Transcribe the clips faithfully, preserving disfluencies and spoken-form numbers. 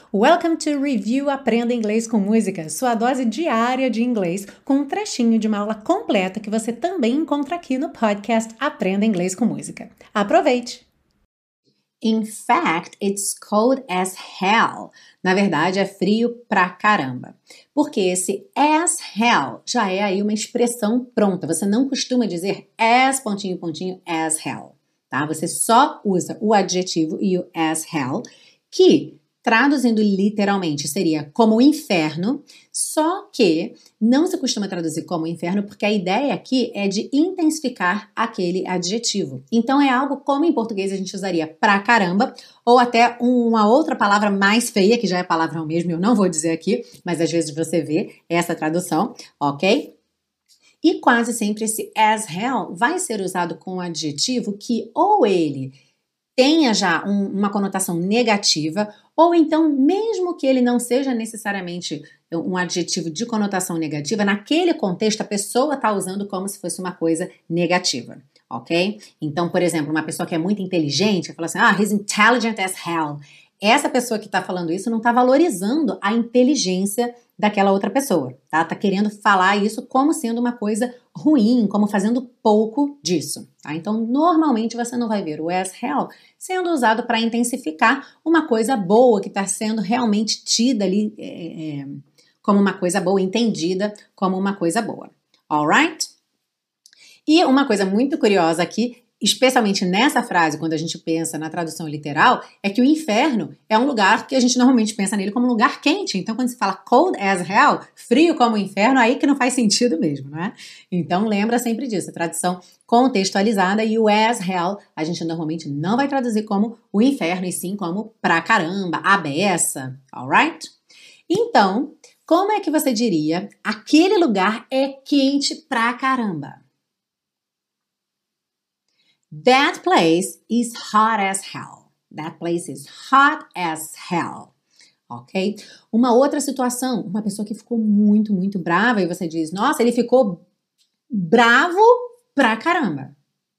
Welcome to Review Aprenda Inglês com Música, sua dose diária de inglês com um trechinho de uma aula completa que você também encontra aqui no podcast Aprenda Inglês com Música. Aproveite! In fact, it's cold as hell. Na verdade, é frio pra caramba. Porque esse as hell já é aí uma expressão pronta. Você não costuma dizer as, pontinho, pontinho, as hell. Tá? Você só usa o adjetivo e o as hell, que traduzindo literalmente seria como inferno, só que não se costuma traduzir como inferno porque a ideia aqui é de intensificar aquele adjetivo. Então é algo como em português a gente usaria pra caramba, ou até uma outra palavra mais feia, que já é palavra mesmo, eu não vou dizer aqui, mas às vezes você vê essa tradução, ok? E quase sempre esse as hell vai ser usado com um adjetivo que ou ele tenha já um, uma conotação negativa, ou então, mesmo que ele não seja necessariamente um adjetivo de conotação negativa, naquele contexto a pessoa está usando como se fosse uma coisa negativa, ok? Então, por exemplo, uma pessoa que é muito inteligente, fala assim, ah, he's intelligent as hell. Essa pessoa que está falando isso não está valorizando a inteligência daquela outra pessoa, tá? Tá querendo falar isso como sendo uma coisa ruim, como fazendo pouco disso, tá? Então, normalmente você não vai ver o as hell sendo usado para intensificar uma coisa boa que está sendo realmente tida ali é, é, como uma coisa boa, entendida como uma coisa boa, alright? E uma coisa muito curiosa aqui, especialmente nessa frase, quando a gente pensa na tradução literal, é que o inferno é um lugar que a gente normalmente pensa nele como um lugar quente. Então, quando se fala cold as hell, frio como o inferno, aí que não faz sentido mesmo, né? Então, lembra sempre disso, a tradução contextualizada e o as hell, a gente normalmente não vai traduzir como o inferno, e sim como pra caramba, a beça, alright? Então, como é que você diria, aquele lugar é quente pra caramba? That place is hot as hell. That place is hot as hell. Ok? Uma outra situação, uma pessoa que ficou muito, muito brava e você diz, nossa, ele ficou bravo pra caramba.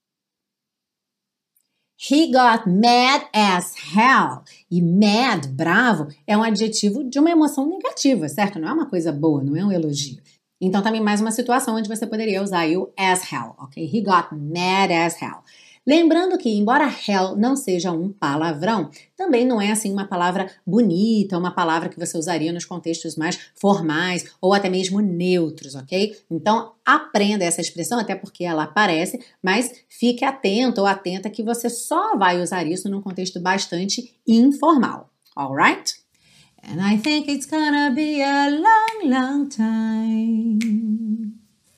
He got mad as hell. E mad, bravo, é um adjetivo de uma emoção negativa, certo? Não é uma coisa boa, não é um elogio. Então, também mais uma situação onde você poderia usar o as hell, ok? He got mad as hell. Lembrando que, embora hell não seja um palavrão, também não é assim uma palavra bonita, uma palavra que você usaria nos contextos mais formais ou até mesmo neutros, ok? Então, aprenda essa expressão, até porque ela aparece, mas fique atento ou atenta que você só vai usar isso num contexto bastante informal, alright? And I think it's gonna be a long, long time.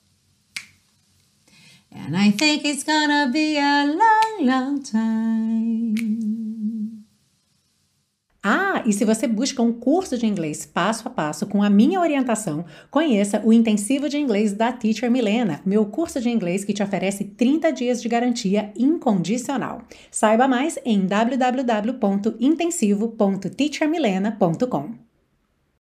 And I think it's gonna be a long, long time. Ah, e se você busca um curso de inglês passo a passo com a minha orientação, conheça o Intensivo de Inglês da Teacher Milena, meu curso de inglês que te oferece trinta dias de garantia incondicional. Saiba mais em w w w ponto intensivo ponto teacher milena ponto com.